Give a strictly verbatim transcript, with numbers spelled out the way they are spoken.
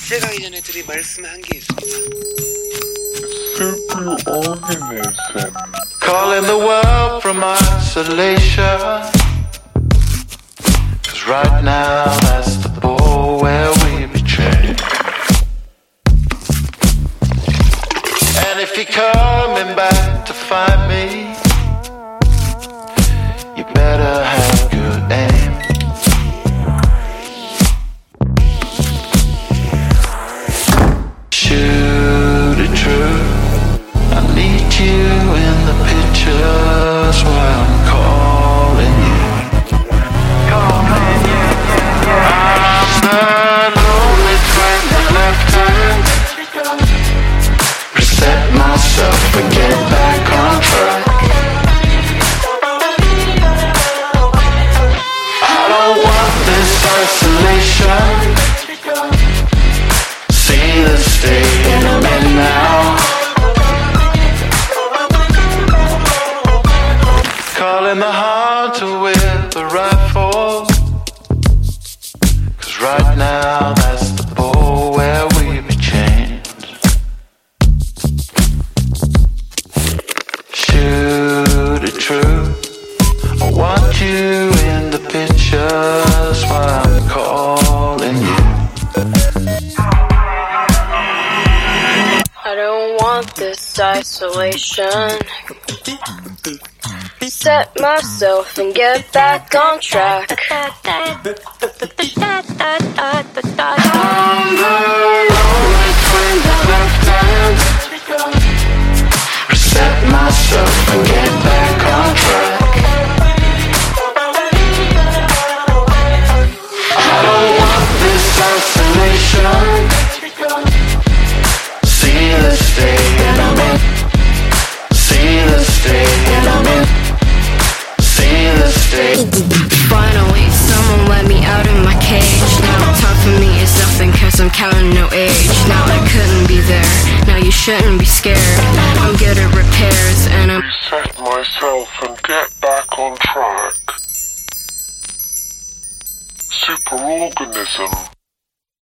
제가 이전에 드린 말씀 한 게 있습니다. Superorganism. Calling the world from isolation. Cause right now that's the ball where we betray. And if you're coming back to find me, you better have good aim. Shoot it true. I need you in the pictures while I'm calling you. Calling you, yeah, yeah. I'm the lonely friend that left hand. Reset myself and get back on track. I don't want this isolation. See the state I'm in now. Calling the hunter with the rifle. Cause right now that's the ball where we be chained. Shoot it true. I want you in the pictures while I'm calling you. I don't want this isolation. Set myself and get back on track. I'm the lonely friend that left hand. Reset myself and get back on track. I don't want this isolation. See the state I'm in. See the state I'm in. See the state. Finally, someone let me out of my cage. Now time for me is nothing cause I'm counting no age. Now I couldn't be there, now you shouldn't be scared. I'm good at repairs and I'm Reset myself and get back on track. Superorganism.